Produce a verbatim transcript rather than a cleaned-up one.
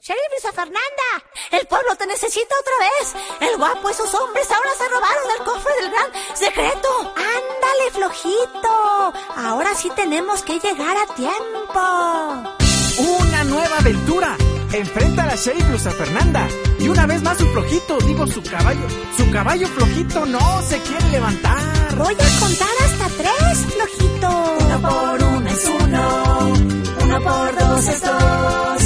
Sheriff Luisa Fernanda, el pueblo te necesita otra vez. El guapo y sus hombres ahora se robaron el cofre del gran secreto. Ándale, flojito. Ahora sí tenemos que llegar a tiempo. ¡Una nueva aventura! Enfrenta a la Sheriff Luisa Fernanda. Y una vez más su flojito, digo su caballo. Su caballo flojito no se quiere levantar. Voy a contar hasta tres, flojito. Uno por uno es uno. Uno por dos es dos.